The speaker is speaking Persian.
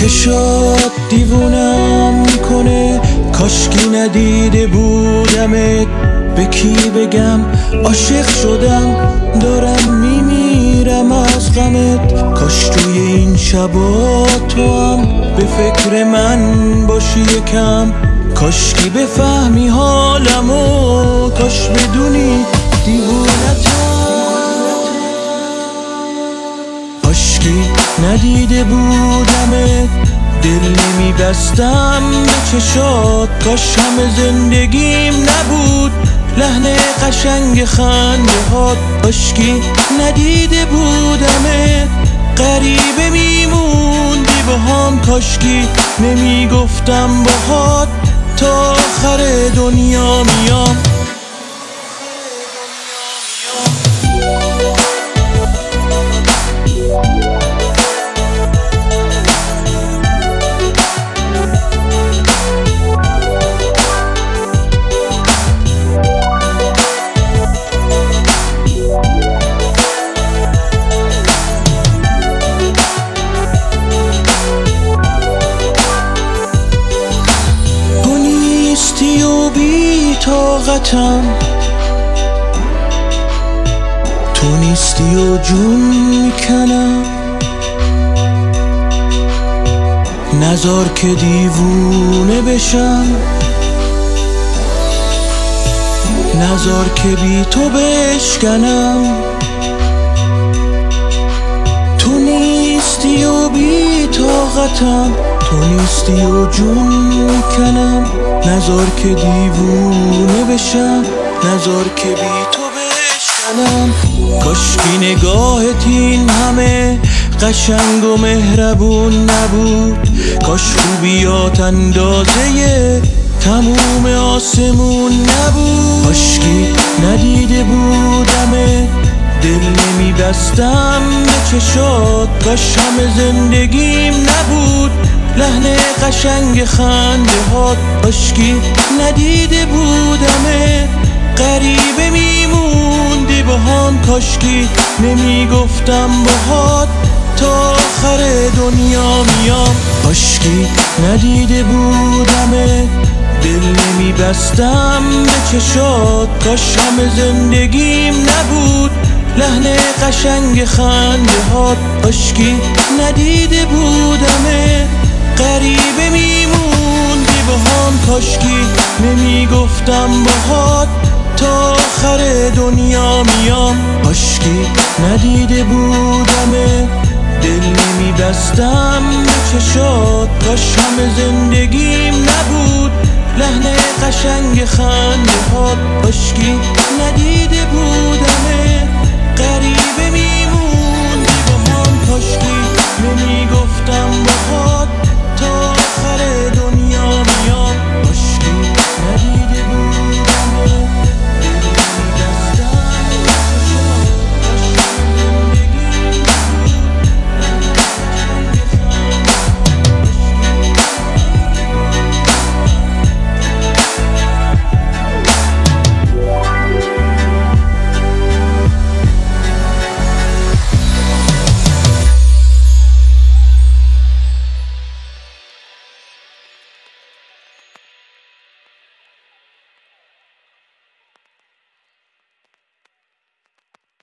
چشات دیوونم میکنه، کاشکی ندیده بودمت. به کی بگم عاشق شدم، دارم میمیرم از غمت. کاش توی این شبا تو هم به فکر من باشی یکم، کاشکی بفهمی حالمو، کاش بدونی دیوونتم. کاشکی ندیده بودمت، دل نمیبستم به چشات. کاش همه زندگیم نبود لحن قشنگ خنده هات. کاشکی ندیده بودمت، غریبه میموندی باهام. کاشکی نمیگفتم باهات تا آخر دنیا میام. طاقتم تو نیستی و جون میکنم. نذار که دیوونه بشم، نذار که بی تو بشکنم. تو نیستی و بی طاقتم، تو نیستی و جون میکنم. نذار که دیوونه بشم، نذار که بی تو بشکنم. کاشکی نگاهت این همه قشنگ و مهربون نبود، کاش خوبیات اندازه تموم آسمون نبود. کاشکی ندیده بودمت، دل نمیبستم به چشات. کاش همه زندگیم نبود لحن قشنگ خنده هات. کاشکی ندیده بودمت، غریبه میموندی باهام. کاشکی نمیگفتم باهات تا آخر دنیا میام. کاشکی ندیده بودمت، دل نمیبستم به چشات. کاش همه زندگیم نبود لحن قشنگ خنده هات. کاشکی ندیده بودمت، غریبه میموندی باهام. کاشکی نمیگفتم باهات تا آخر دنیا میام. کاشکی ندیده بودمت، دل نمیبستم به چشات. کاش همه زندگیم نبود لحن قشنگ خنده هات. کاشکی ندیده بودمت، غریبه